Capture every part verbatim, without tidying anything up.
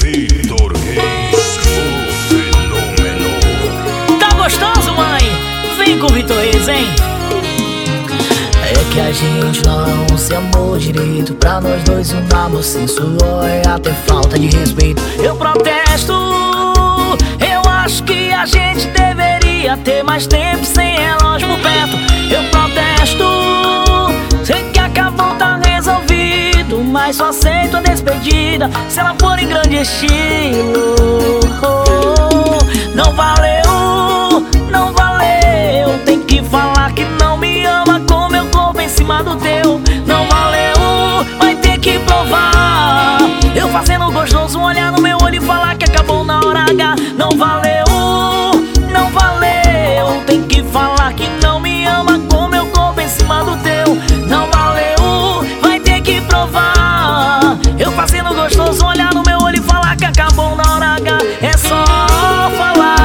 Vitor Reis, o fenômeno. Tá gostoso, mãe? Vem com o Vitor Reis, hein? É que a gente não se amou direito. Pra nós dois um amor sem suor é até falta de respeito. Eu protesto. Eu acho que a gente deveria ter mais tempo sem relógio por perto. Eu protesto. Sei que acabou, tá resolvido, mas só aceito a despedida se ela for em grande estilo. Não valeu, não valeu. Tem que falar que não me ama com meu corpo em cima do teu. Não valeu, vai ter que provar. Eu fazendo gostoso, olhar no meu olho e falar que acabou na hora H. Não valeu, não valeu. Tem que falar que não me ama com meu corpo em cima do teu. Não valeu, vai ter que provar. Eu fazendo gostoso, olhar no meu olho e falar que acabou na hora H. É só falar.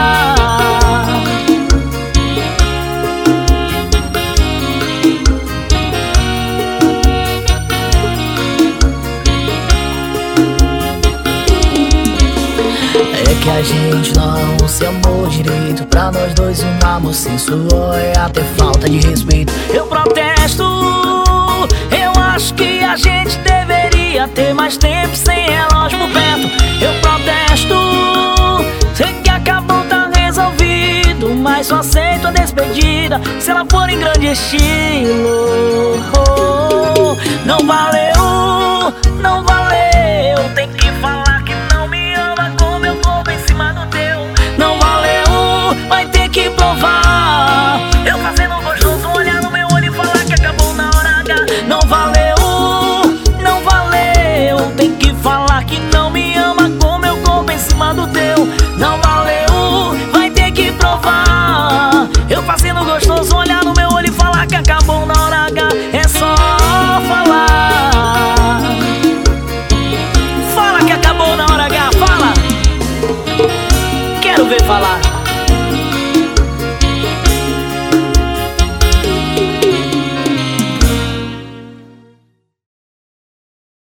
É que a gente não se amou direito. Pra nós dois um amor sem suor é até falta de respeito. Eu protesto. Eu acho que a gente deveria ter mais tempo sem relógio por perto. Eu protesto. Sei que acabou, tá resolvido, mas só aceito a despedida se ela for em grande estilo. Não valeu, não valeu.